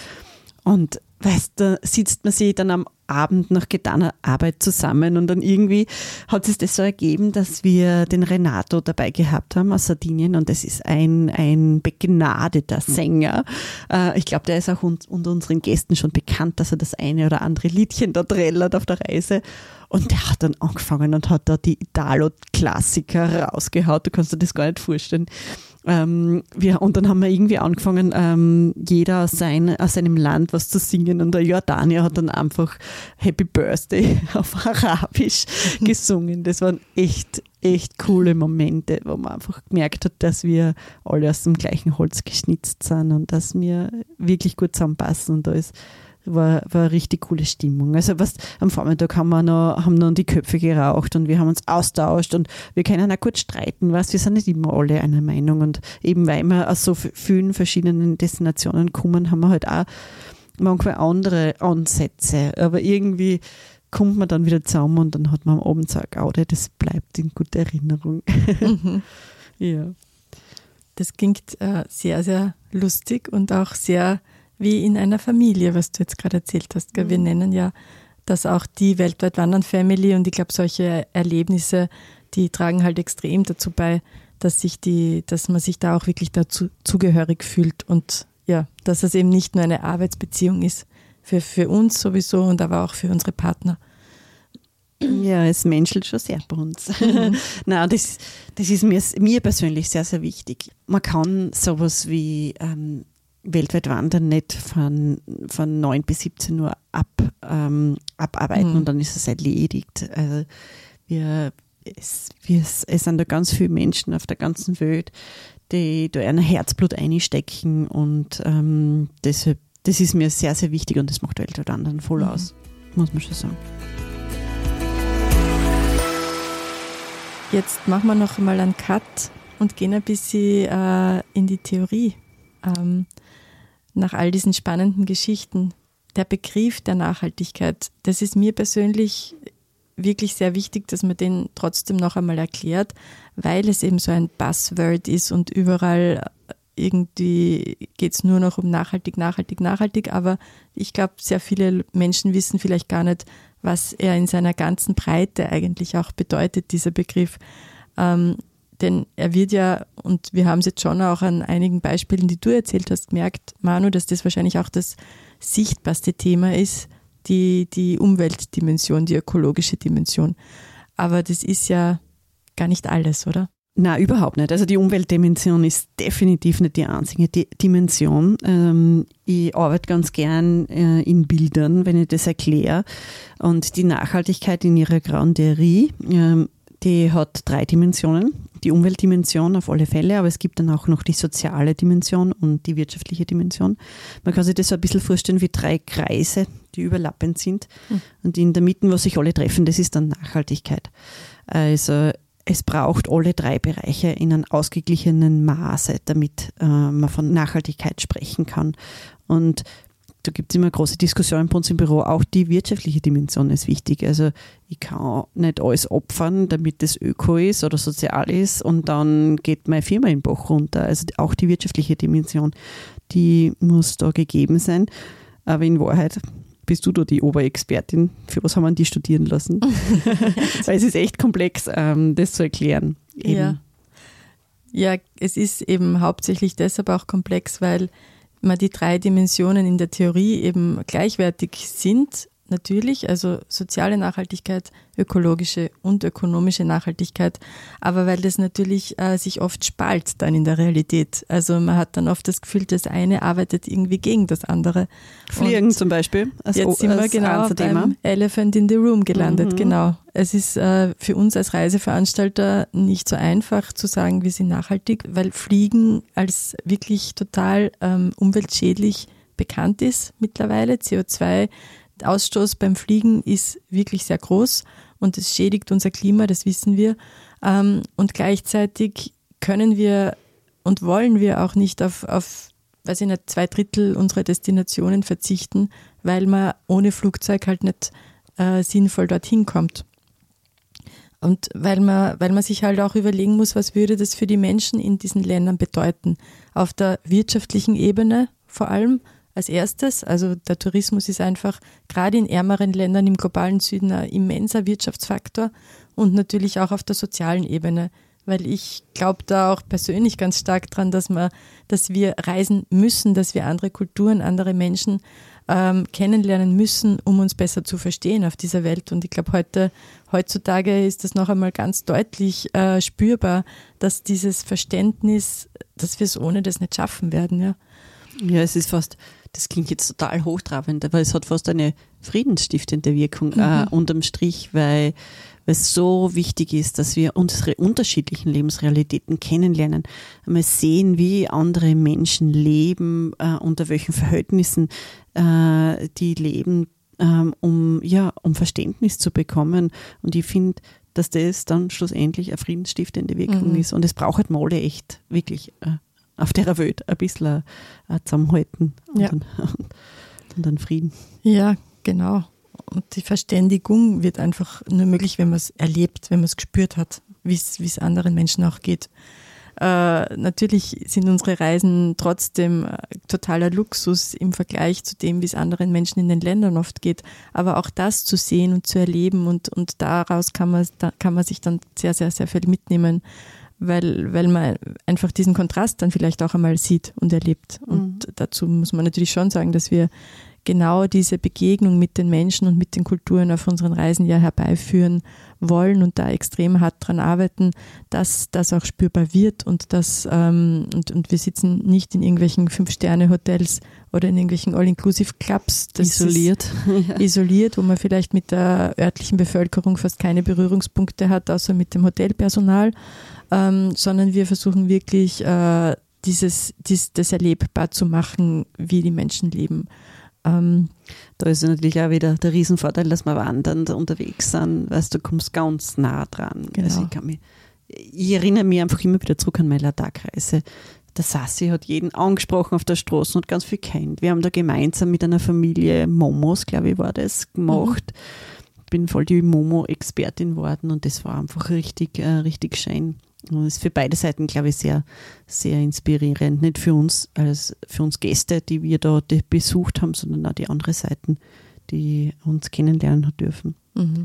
Und weißt, da sitzt man sich dann am Abend nach getaner Arbeit zusammen und dann irgendwie hat sich das so ergeben, dass wir den Renato dabei gehabt haben aus Sardinien und das ist ein, ein begnadeter Sänger. Äh, ich glaube, der ist auch un- unter unseren Gästen schon bekannt, dass er das eine oder andere Liedchen da trällert auf der Reise. Und der hat dann angefangen und hat da die Italo-Klassiker rausgehaut. Du kannst dir das gar nicht vorstellen. Ähm, wir, und dann haben wir irgendwie angefangen, ähm, jeder aus, sein, aus seinem Land was zu singen. Und der Jordanier hat dann einfach Happy Birthday auf Arabisch gesungen. Das waren echt, echt coole Momente, wo man einfach gemerkt hat, dass wir alle aus dem gleichen Holz geschnitzt sind und dass wir wirklich gut zusammenpassen. Und da ist War, war eine richtig coole Stimmung. Also was, am Vormittag haben wir noch, haben noch die Köpfe geraucht und wir haben uns austauscht und wir können auch gut streiten, was? Wir sind nicht immer alle einer Meinung und eben weil wir aus so vielen verschiedenen Destinationen kommen, haben wir halt auch manchmal andere Ansätze, aber irgendwie kommt man dann wieder zusammen und dann hat man am Abend so eine Gaude, das bleibt in guter Erinnerung. Mhm. Ja. Das klingt äh, sehr, sehr lustig und auch sehr wie in einer Familie, was du jetzt gerade erzählt hast. Wir nennen ja das auch die Weltweit Wandern Family und ich glaube, solche Erlebnisse, die tragen halt extrem dazu bei, dass sich die, dass man sich da auch wirklich dazu zugehörig fühlt und ja, dass es eben nicht nur eine Arbeitsbeziehung ist, für, für uns sowieso und aber auch für unsere Partner. Ja, es menschelt schon sehr bei uns. Mhm. Nein, das, das ist mir, mir persönlich sehr, sehr wichtig. Man kann sowas wie ähm, weltweit wandern nicht von, von neun bis siebzehn Uhr ab, ähm, abarbeiten mhm. und dann ist es erledigt. Also wir, es, wir, es sind da ganz viele Menschen auf der ganzen Welt, die da ein Herzblut einstecken und ähm, deshalb, das ist mir sehr, sehr wichtig und das macht weltweit wandern voll mhm. aus, muss man schon sagen. Jetzt machen wir noch einmal einen Cut und gehen ein bisschen äh, in die Theorie. Ähm, nach all diesen spannenden Geschichten, der Begriff der Nachhaltigkeit, das ist mir persönlich wirklich sehr wichtig, dass man den trotzdem noch einmal erklärt, weil es eben so ein Buzzword ist und überall irgendwie geht es nur noch um nachhaltig, nachhaltig, nachhaltig, aber ich glaube, sehr viele Menschen wissen vielleicht gar nicht, was er in seiner ganzen Breite eigentlich auch bedeutet, dieser Begriff. Ähm, Denn er wird ja, und wir haben es jetzt schon auch an einigen Beispielen, die du erzählt hast, gemerkt, Manu, dass das wahrscheinlich auch das sichtbarste Thema ist, die, die Umweltdimension, die ökologische Dimension. Aber das ist ja gar nicht alles, oder? Nein, überhaupt nicht. Also die Umweltdimension ist definitiv nicht die einzige die Dimension. Ähm, ich arbeite ganz gern äh, in Bildern, wenn ich das erkläre. Und die Nachhaltigkeit in ihrer Granderie, ähm, die hat drei Dimensionen. Die Umweltdimension auf alle Fälle, aber es gibt dann auch noch die soziale Dimension und die wirtschaftliche Dimension. Man kann sich das so ein bisschen vorstellen wie drei Kreise, die überlappend sind. Mhm. Und in der Mitte, wo sich alle treffen, das ist dann Nachhaltigkeit. Also es braucht alle drei Bereiche in einem ausgeglichenen Maße, damit äh, man von Nachhaltigkeit sprechen kann. Und da gibt es immer große Diskussionen bei uns im Büro. Auch die wirtschaftliche Dimension ist wichtig. Also ich kann nicht alles opfern, damit es öko ist oder sozial ist und dann geht meine Firma in den Bach runter. Also auch die wirtschaftliche Dimension, die muss da gegeben sein. Aber in Wahrheit bist du da die Oberexpertin. Für was haben wir die studieren lassen? Weil es ist echt komplex, ähm, das zu erklären. Eben. Ja. Ja, es ist eben hauptsächlich deshalb auch komplex, weil man die drei Dimensionen in der Theorie eben gleichwertig sind, natürlich, also soziale Nachhaltigkeit, ökologische und ökonomische Nachhaltigkeit, aber weil das natürlich äh, sich oft spaltet dann in der Realität. Also man hat dann oft das Gefühl, das eine arbeitet irgendwie gegen das andere. Fliegen und zum Beispiel. Als, jetzt sind wir genau beim Thema. Elephant in the Room gelandet, mhm. genau. Es ist äh, für uns als Reiseveranstalter nicht so einfach zu sagen, wir sind nachhaltig, weil Fliegen als wirklich total ähm, umweltschädlich bekannt ist mittlerweile. C O zwei Ausstoß beim Fliegen ist wirklich sehr groß und es schädigt unser Klima, das wissen wir. Und gleichzeitig können wir und wollen wir auch nicht auf, auf weiß ich nicht, zwei Drittel unserer Destinationen verzichten, weil man ohne Flugzeug halt nicht äh, sinnvoll dorthin kommt. Und weil man, weil man sich halt auch überlegen muss, was würde das für die Menschen in diesen Ländern bedeuten. Auf der wirtschaftlichen Ebene vor allem, als erstes, also der Tourismus ist einfach gerade in ärmeren Ländern im globalen Süden ein immenser Wirtschaftsfaktor und natürlich auch auf der sozialen Ebene, weil ich glaube da auch persönlich ganz stark dran, dass wir, dass wir reisen müssen, dass wir andere Kulturen, andere Menschen ähm, kennenlernen müssen, um uns besser zu verstehen auf dieser Welt. Und ich glaube, heute, heutzutage ist das noch einmal ganz deutlich äh, spürbar, dass dieses Verständnis, dass wir es ohne das nicht schaffen werden, ja. Ja, es ist fast, das klingt jetzt total hochtrabend, aber es hat fast eine friedensstiftende Wirkung mhm. äh, unterm Strich, weil, weil es so wichtig ist, dass wir unsere unterschiedlichen Lebensrealitäten kennenlernen, einmal sehen, wie andere Menschen leben, äh, unter welchen Verhältnissen äh, die leben, ähm, um, ja, um Verständnis zu bekommen. Und ich finde, dass das dann schlussendlich eine friedensstiftende Wirkung mhm. ist. Und es braucht halt mal echt wirklich äh, auf der Welt ein bisschen uh, zusammenhalten und, ja. dann, und dann Frieden. Ja, genau. Und die Verständigung wird einfach nur möglich, wenn man es erlebt, wenn man es gespürt hat, wie es anderen Menschen auch geht. Äh, natürlich sind unsere Reisen trotzdem äh, totaler Luxus im Vergleich zu dem, wie es anderen Menschen in den Ländern oft geht. Aber auch das zu sehen und zu erleben und, und daraus kann man, da kann man sich dann sehr, sehr, sehr viel mitnehmen. Weil, weil man einfach diesen Kontrast dann vielleicht auch einmal sieht und erlebt. Und mhm. dazu muss man natürlich schon sagen, dass wir genau diese Begegnung mit den Menschen und mit den Kulturen auf unseren Reisen ja herbeiführen wollen und da extrem hart dran arbeiten, dass das auch spürbar wird und, dass, ähm, und, und wir sitzen nicht in irgendwelchen Fünf-Sterne-Hotels oder in irgendwelchen All-Inclusive-Clubs. Isoliert. Isoliert, wo man vielleicht mit der örtlichen Bevölkerung fast keine Berührungspunkte hat, außer mit dem Hotelpersonal. Ähm, sondern wir versuchen wirklich, äh, dieses, dies, das erlebbar zu machen, wie die Menschen leben. Ähm, da ist natürlich auch wieder der Riesenvorteil, dass wir wandernd unterwegs sind, weißt du, kommst ganz nah dran. Genau. Also ich, kann mich, ich erinnere mich einfach immer wieder zurück an meine Ladakh-Reise. Der Sassi hat jeden angesprochen auf der Straße und ganz viel kennt. Wir haben da gemeinsam mit einer Familie Momos, glaube ich, war das, gemacht. Mhm. Ich bin voll die Momo-Expertin geworden und das war einfach richtig, äh, richtig schön. Und das ist für beide Seiten, glaube ich, sehr, sehr inspirierend. Nicht für uns als für uns Gäste, die wir da die besucht haben, sondern auch die andere Seiten, die uns kennenlernen dürfen. Mhm.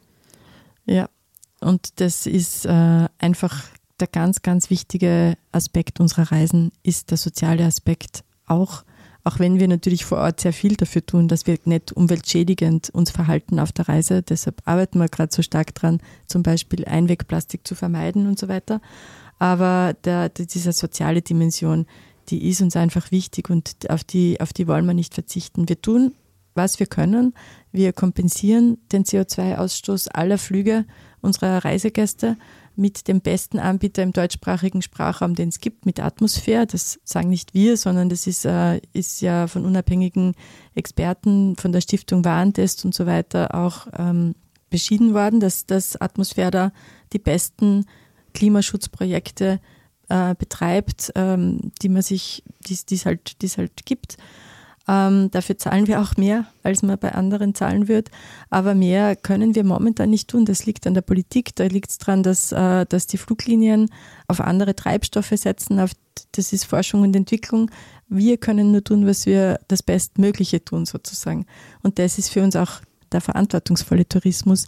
Ja, und das ist äh, einfach der ganz, ganz wichtige Aspekt unserer Reisen, ist der soziale Aspekt auch. Auch wenn wir natürlich vor Ort sehr viel dafür tun, dass wir nicht umweltschädigend uns verhalten auf der Reise. Deshalb arbeiten wir gerade so stark dran, zum Beispiel Einwegplastik zu vermeiden und so weiter. Aber der, diese soziale Dimension, die ist uns einfach wichtig und auf die, auf die wollen wir nicht verzichten. Wir tun, was wir können. Wir kompensieren den C O zwei Ausstoß aller Flüge unserer Reisegäste mit dem besten Anbieter im deutschsprachigen Sprachraum, den es gibt, mit Atmosphäre. Das sagen nicht wir, sondern das ist, äh, ist ja von unabhängigen Experten von der Stiftung Warentest und so weiter auch ähm, beschieden worden, dass das Atmosphäre da die besten Klimaschutzprojekte äh, betreibt, ähm, die man sich, die es halt, halt gibt. Ähm, dafür zahlen wir auch mehr, als man bei anderen zahlen wird. Aber mehr können wir momentan nicht tun. Das liegt an der Politik. Da liegt es daran, dass, äh, dass die Fluglinien auf andere Treibstoffe setzen. Auf, das ist Forschung und Entwicklung. Wir können nur tun, was wir das Bestmögliche tun, sozusagen. Und das ist für uns auch der verantwortungsvolle Tourismus,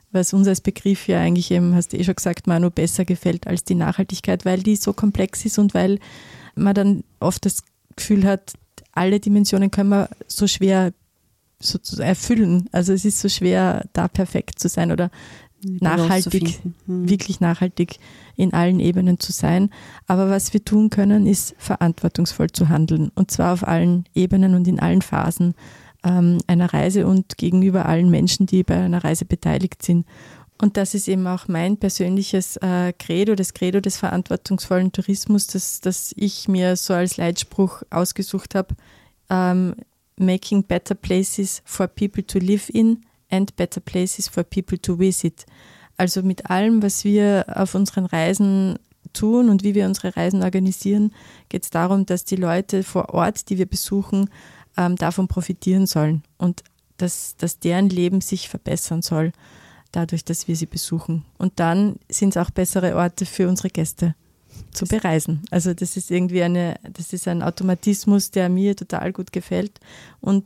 was uns als Begriff ja eigentlich eben, hast du eh schon gesagt, Manu, besser gefällt als die Nachhaltigkeit, weil die so komplex ist und weil man dann oft das Gefühl hat, alle Dimensionen können wir so schwer sozusagen erfüllen. Also es ist so schwer, da perfekt zu sein oder nachhaltig, hm. wirklich nachhaltig in allen Ebenen zu sein. Aber was wir tun können, ist verantwortungsvoll zu handeln. Und zwar auf allen Ebenen und in allen Phasen ähm, einer Reise und gegenüber allen Menschen, die bei einer Reise beteiligt sind. Und das ist eben auch mein persönliches äh, Credo, das Credo des verantwortungsvollen Tourismus, das, das ich mir so als Leitspruch ausgesucht habe. Ähm, Making better places for people to live in and better places for people to visit. Also mit allem, was wir auf unseren Reisen tun und wie wir unsere Reisen organisieren, geht es darum, dass die Leute vor Ort, die wir besuchen, ähm, davon profitieren sollen und dass, dass deren Leben sich verbessern soll, dadurch, dass wir sie besuchen. Und dann sind es auch bessere Orte für unsere Gäste zu bereisen. Also das ist irgendwie eine, das ist ein Automatismus, der mir total gut gefällt. Und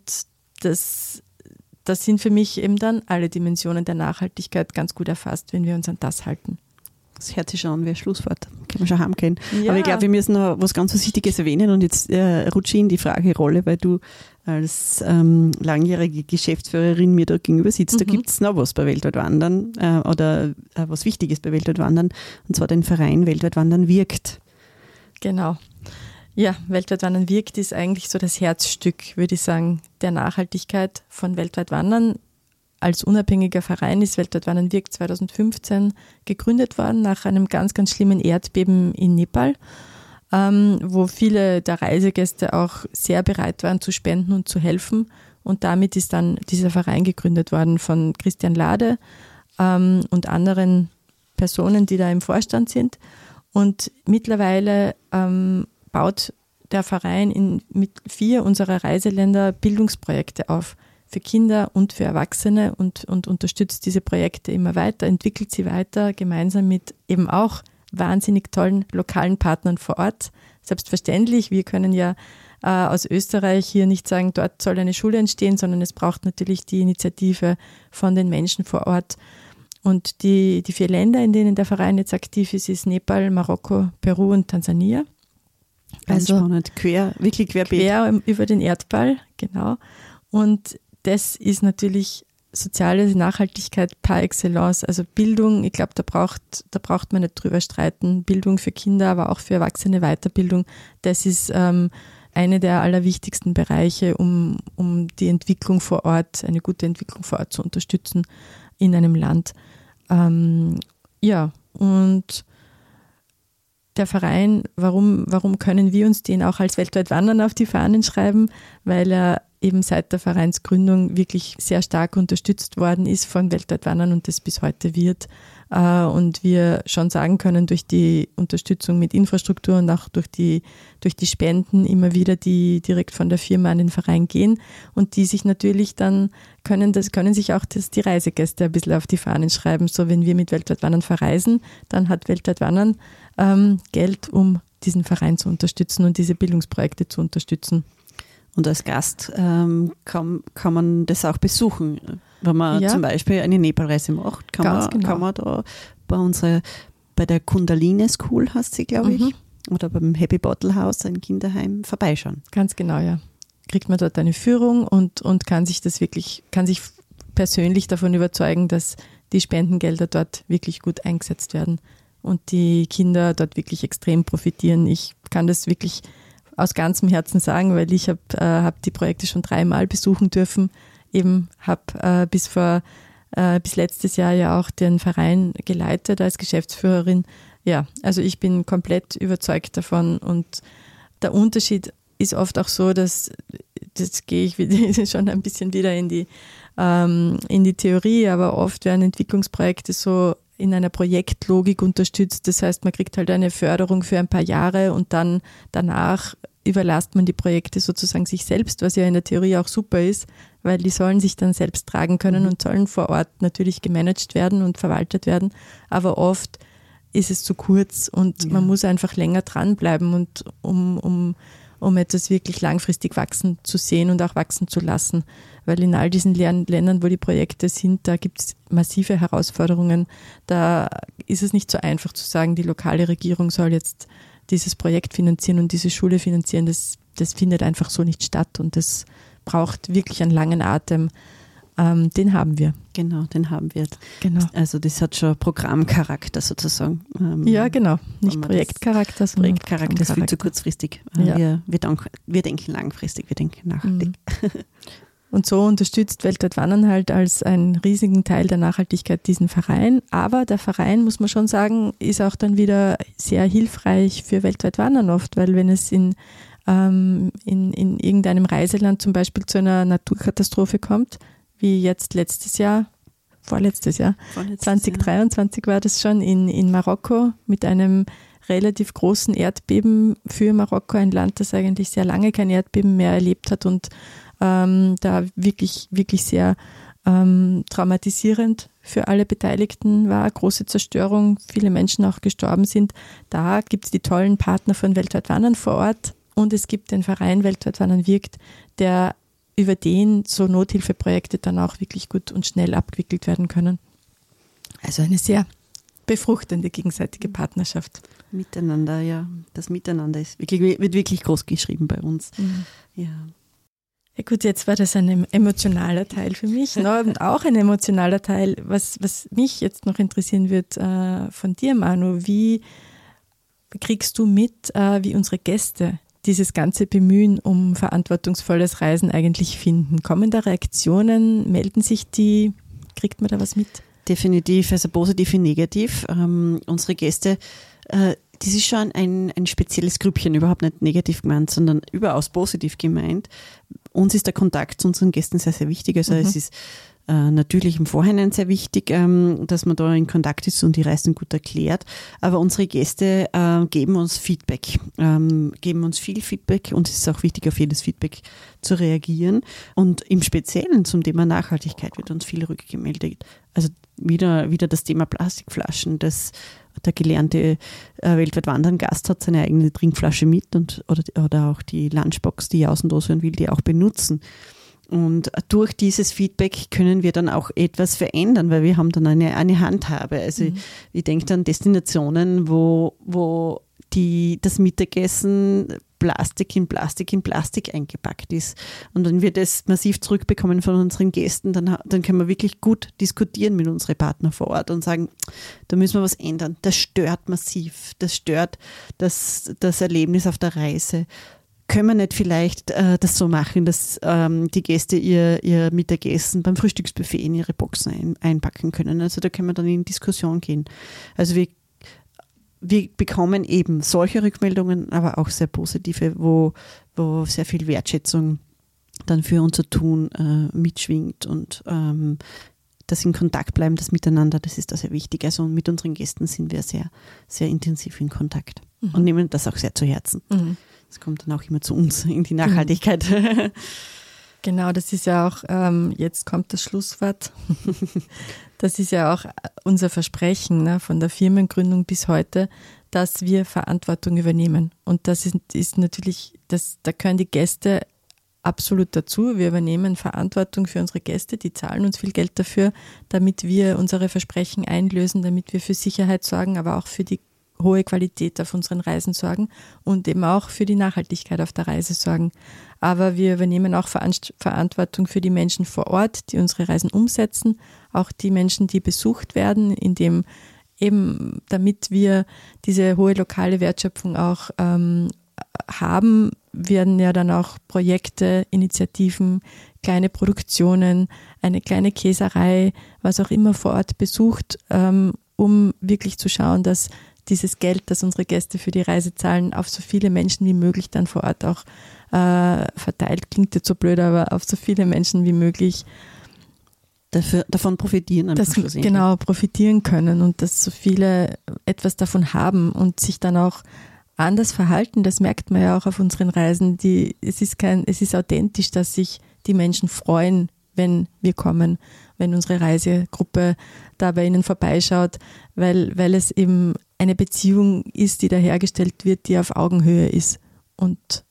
das, das sind für mich eben dann alle Dimensionen der Nachhaltigkeit ganz gut erfasst, wenn wir uns an das halten. Das hört sich schon an wie ein Schlusswort. Können wir schon heimgehen. Ja. Aber ich glaube, wir müssen noch was ganz Wichtiges erwähnen und jetzt äh, rutsche ich in die Fragerolle, weil du als ähm, langjährige Geschäftsführerin mir da gegenüber sitzt. Mhm. Da gibt es noch was bei Weltweit Wandern äh, oder äh, was Wichtiges bei Weltweit Wandern, und zwar den Verein Weltweit Wandern wirkt. Genau. Ja, Weltweit Wandern wirkt ist eigentlich so das Herzstück, würde ich sagen, der Nachhaltigkeit von Weltweit Wandern. Als unabhängiger Verein ist Weltweit Wandern wirkt zweitausendfünfzehn gegründet worden, nach einem ganz, ganz schlimmen Erdbeben in Nepal, ähm, wo viele der Reisegäste auch sehr bereit waren zu spenden und zu helfen. Und damit ist dann dieser Verein gegründet worden von Christian Lade ähm, und anderen Personen, die da im Vorstand sind. Und mittlerweile ähm, baut der Verein in, mit vier unserer Reiseländer Bildungsprojekte auf, für Kinder und für Erwachsene und, und unterstützt diese Projekte immer weiter, entwickelt sie weiter, gemeinsam mit eben auch wahnsinnig tollen lokalen Partnern vor Ort. Selbstverständlich, wir können ja äh, aus Österreich hier nicht sagen, dort soll eine Schule entstehen, sondern es braucht natürlich die Initiative von den Menschen vor Ort. Und die, die vier Länder, in denen der Verein jetzt aktiv ist, ist Nepal, Marokko, Peru und Tansania. Ganz also spannend, quer, wirklich querbeet. Quer über den Erdball, genau. Und das ist natürlich soziale Nachhaltigkeit par excellence. Also Bildung, ich glaube, da braucht, da braucht man nicht drüber streiten. Bildung für Kinder, aber auch für Erwachsene Weiterbildung. Das ist ähm, eine der allerwichtigsten Bereiche, um, um die Entwicklung vor Ort, eine gute Entwicklung vor Ort zu unterstützen in einem Land. Ähm, ja, und der Verein, warum, warum können wir uns den auch als Weltweit Wandern auf die Fahnen schreiben? Weil er eben seit der Vereinsgründung wirklich sehr stark unterstützt worden ist von Weltweit Wandern und das bis heute wird. Und wir schon sagen können, durch die Unterstützung mit Infrastruktur und auch durch die, durch die Spenden immer wieder, die direkt von der Firma an den Verein gehen und die sich natürlich dann können, das können sich auch das, die Reisegäste ein bisschen auf die Fahnen schreiben. So, wenn wir mit Weltweit Wandern verreisen, dann hat Weltweit Wandern ähm, Geld, um diesen Verein zu unterstützen und diese Bildungsprojekte zu unterstützen. Und als Gast ähm, kann, kann man das auch besuchen. Wenn man Ja. zum Beispiel eine Nepalreise macht, kann, Ganz man, genau. kann man da bei unserer, bei der Kundalini School, heißt sie, glaube ich, Mhm. oder beim Happy Bottle House, ein Kinderheim, vorbeischauen. Ganz genau, ja. Kriegt man dort eine Führung und, und kann sich das wirklich, kann sich persönlich davon überzeugen, dass die Spendengelder dort wirklich gut eingesetzt werden und die Kinder dort wirklich extrem profitieren. Ich kann das wirklich aus ganzem Herzen sagen, weil ich habe äh, hab die Projekte schon dreimal besuchen dürfen. Eben habe äh, bis vor äh, bis letztes Jahr ja auch den Verein geleitet als Geschäftsführerin. Ja, also ich bin komplett überzeugt davon und der Unterschied ist oft auch so, dass, das gehe ich wieder, schon ein bisschen wieder in die, ähm, in die Theorie, aber oft werden Entwicklungsprojekte so in einer Projektlogik unterstützt. Das heißt, man kriegt halt eine Förderung für ein paar Jahre und dann danach überlasst man die Projekte sozusagen sich selbst, was ja in der Theorie auch super ist, weil die sollen sich dann selbst tragen können und sollen vor Ort natürlich gemanagt werden und verwaltet werden. Aber oft ist es zu kurz und Ja. man muss einfach länger dranbleiben und um, um, um etwas wirklich langfristig wachsen zu sehen und auch wachsen zu lassen. Weil in all diesen Ländern, wo die Projekte sind, da gibt es massive Herausforderungen. Da ist es nicht so einfach zu sagen, die lokale Regierung soll jetzt dieses Projekt finanzieren und diese Schule finanzieren. Das, das findet einfach so nicht statt und das braucht wirklich einen langen Atem. Ähm, den haben wir. Genau, den haben wir. Genau. Also das hat schon Programmcharakter sozusagen. Ähm, ja, genau. Nicht Projektcharakter, sondern Projektcharakter ist viel zu kurzfristig. Ja. Wir, wir, denk, wir denken langfristig, wir denken nachhaltig. Mhm. Und so unterstützt Weltweit Wandern halt als einen riesigen Teil der Nachhaltigkeit diesen Verein. Aber der Verein, muss man schon sagen, ist auch dann wieder sehr hilfreich für Weltweit Wandern oft, weil wenn es in, ähm, in, in irgendeinem Reiseland zum Beispiel zu einer Naturkatastrophe kommt, wie jetzt letztes Jahr, vorletztes Jahr, Vorletztes zwanzig dreiundzwanzig Jahr. War das schon in, in Marokko mit einem relativ großen Erdbeben für Marokko, ein Land, das eigentlich sehr lange kein Erdbeben mehr erlebt hat und ähm, da wirklich, wirklich sehr ähm, traumatisierend für alle Beteiligten war, große Zerstörung, viele Menschen auch gestorben sind. Da gibt es die tollen Partner von Weltweit Wandern vor Ort und es gibt den Verein Weltweit Wandern wirkt, der über den so Nothilfeprojekte dann auch wirklich gut und schnell abgewickelt werden können. Also eine sehr befruchtende gegenseitige Partnerschaft. Miteinander, ja. Das Miteinander ist wirklich, wird wirklich groß geschrieben bei uns. Mhm. Ja. Ja gut, jetzt war das ein emotionaler Teil für mich, ne? Auch ein emotionaler Teil. Was, was mich jetzt noch interessieren wird äh, von dir, Manu, wie kriegst du mit, äh, wie unsere Gäste dieses ganze Bemühen um verantwortungsvolles Reisen eigentlich finden? Kommen da Reaktionen? Melden sich die? Kriegt man da was mit? Definitiv, also positiv wie negativ. Ähm, unsere Gäste, äh, das ist schon ein, ein spezielles Grüppchen, überhaupt nicht negativ gemeint, sondern überaus positiv gemeint. Uns ist der Kontakt zu unseren Gästen sehr, sehr wichtig. Also mhm. es ist äh, natürlich im Vorhinein sehr wichtig, ähm, dass man da in Kontakt ist und die Reisen gut erklärt. Aber unsere Gäste äh, geben uns Feedback, ähm, geben uns viel Feedback und es ist auch wichtig, auf jedes Feedback zu reagieren. Und im Speziellen zum Thema Nachhaltigkeit wird uns viel rückgemeldet. Also wieder, wieder das Thema Plastikflaschen, das der gelernte äh, Weltweit Wandern Gast hat seine eigene Trinkflasche mit und, oder, oder auch die Lunchbox, die Außendose und will die auch benutzen. Und durch dieses Feedback können wir dann auch etwas verändern, weil wir haben dann eine, eine Handhabe. Also mhm. ich, ich denke an Destinationen, wo, wo die, das Mittagessen Plastik in Plastik in Plastik eingepackt ist. Und wenn wir das massiv zurückbekommen von unseren Gästen, dann, dann können wir wirklich gut diskutieren mit unseren Partnern vor Ort und sagen, da müssen wir was ändern. Das stört massiv. Das stört das, das Erlebnis auf der Reise. Können wir nicht vielleicht äh, das so machen, dass ähm, die Gäste ihr, ihr Mittagessen beim Frühstücksbuffet in ihre Boxen ein, einpacken können? Also da können wir dann in Diskussion gehen. Also wir Wir bekommen eben solche Rückmeldungen, aber auch sehr positive, wo, wo sehr viel Wertschätzung dann für unser Tun äh, mitschwingt und ähm, das in Kontakt bleiben, das Miteinander, das ist da sehr wichtig. Also mit unseren Gästen sind wir sehr, sehr intensiv in Kontakt mhm. und nehmen das auch sehr zu Herzen. Mhm. Das kommt dann auch immer zu uns in die Nachhaltigkeit. Mhm. Genau, das ist ja auch, ähm, jetzt kommt das Schlusswort, das ist ja auch unser Versprechen, ne, von der Firmengründung bis heute, dass wir Verantwortung übernehmen. Und das ist, ist natürlich, das, da gehören die Gäste absolut dazu. Wir übernehmen Verantwortung für unsere Gäste, die zahlen uns viel Geld dafür, damit wir unsere Versprechen einlösen, damit wir für Sicherheit sorgen, aber auch für die hohe Qualität auf unseren Reisen sorgen und eben auch für die Nachhaltigkeit auf der Reise sorgen. Aber wir übernehmen auch Verantwortung für die Menschen vor Ort, die unsere Reisen umsetzen, auch die Menschen, die besucht werden, indem eben, damit wir diese hohe lokale Wertschöpfung auch ähm, haben, werden ja dann auch Projekte, Initiativen, kleine Produktionen, eine kleine Käserei, was auch immer vor Ort besucht, ähm, um wirklich zu schauen, dass dieses Geld, das unsere Gäste für die Reise zahlen, auf so viele Menschen wie möglich dann vor Ort auch äh, verteilt. Klingt jetzt so blöd, aber auf so viele Menschen wie möglich dafür, davon profitieren. Dass, genau, profitieren können und dass so viele etwas davon haben und sich dann auch anders verhalten. Das merkt man ja auch auf unseren Reisen. Die, es ist kein, es ist authentisch, dass sich die Menschen freuen, wenn wir kommen, wenn unsere Reisegruppe da bei ihnen vorbeischaut, weil, weil es eben eine Beziehung ist, die da hergestellt wird, die auf Augenhöhe ist und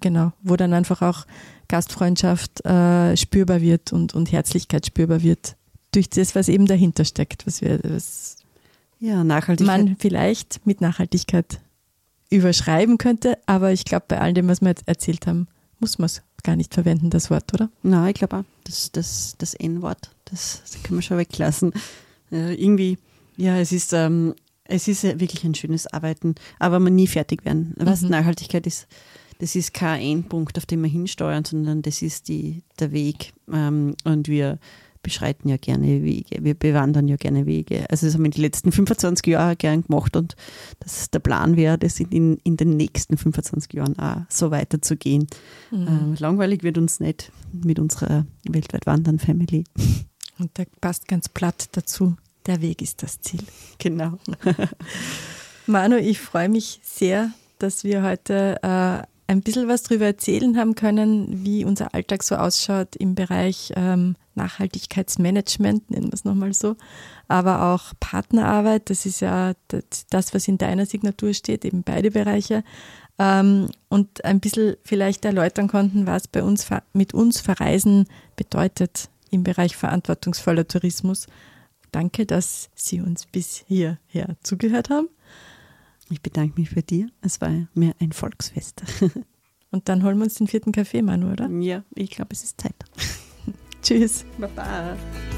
genau, wo dann einfach auch Gastfreundschaft äh, spürbar wird und, und Herzlichkeit spürbar wird. Durch das, was eben dahinter steckt, was wir, was ja, Nachhaltigkeit. man vielleicht mit Nachhaltigkeit überschreiben könnte, aber ich glaube, bei all dem, was wir jetzt erzählt haben, muss man es gar nicht verwenden, das Wort, oder? Nein, ich glaube auch, das, das, das N-Wort, das, das können wir schon weglassen. Äh, irgendwie, ja, es ist, ähm, es ist ja wirklich ein schönes Arbeiten, aber man nie fertig werden. Was Mhm. Nachhaltigkeit ist, das ist kein Endpunkt, auf den wir hinsteuern, sondern das ist die, der Weg. Ähm, und wir beschreiten ja gerne Wege, wir bewandern ja gerne Wege. Also das haben wir die letzten fünfundzwanzig Jahre gern gemacht und das der Plan wäre, das in, in den nächsten fünfundzwanzig Jahren auch so weiterzugehen. Mhm. Ähm, langweilig wird uns nicht mit unserer weltweit wandern Family. Und da passt ganz platt dazu, der Weg ist das Ziel. Genau. Manu, ich freue mich sehr, dass wir heute äh, ein bisschen was darüber erzählen haben können, wie unser Alltag so ausschaut im Bereich ähm, Nachhaltigkeitsmanagement, nennen wir es nochmal so, aber auch Partnerarbeit, das ist ja das, was in deiner Signatur steht, eben beide Bereiche, ähm, und ein bisschen vielleicht erläutern konnten, was bei uns mit uns Verreisen bedeutet im Bereich verantwortungsvoller Tourismus. Danke, dass Sie uns bis hierher zugehört haben. Ich bedanke mich bei dir. Es war mir ein Volksfest. Und dann holen wir uns den vierten Kaffee, Manu, oder? Ja, ich glaube, es ist Zeit. Tschüss. Baba.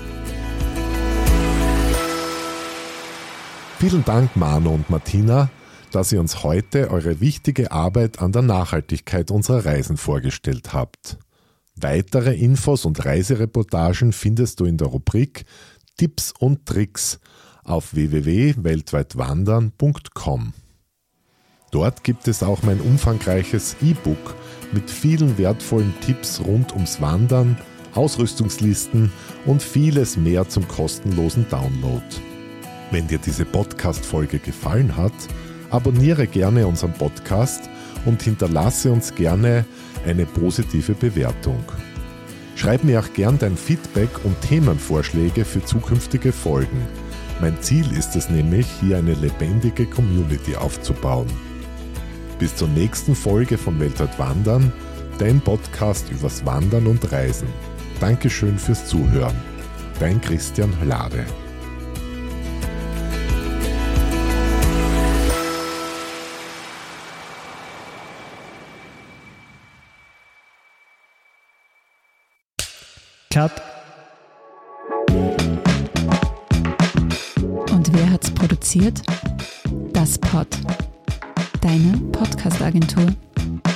Vielen Dank, Manu und Martina, dass ihr uns heute eure wichtige Arbeit an der Nachhaltigkeit unserer Reisen vorgestellt habt. Weitere Infos und Reisereportagen findest du in der Rubrik Tipps und Tricks auf w w w punkt weltweitwandern punkt com. Dort gibt es auch mein umfangreiches E-Book mit vielen wertvollen Tipps rund ums Wandern, Ausrüstungslisten und vieles mehr zum kostenlosen Download. Wenn dir diese Podcast-Folge gefallen hat, abonniere gerne unseren Podcast und hinterlasse uns gerne eine positive Bewertung. Schreib mir auch gern dein Feedback und Themenvorschläge für zukünftige Folgen. Mein Ziel ist es nämlich, hier eine lebendige Community aufzubauen. Bis zur nächsten Folge von Weltweit Wandern, dein Podcast übers Wandern und Reisen. Dankeschön fürs Zuhören. Dein Christian Lade. Cut. Und wer hat's produziert? Das Pod. Deine Podcast-Agentur.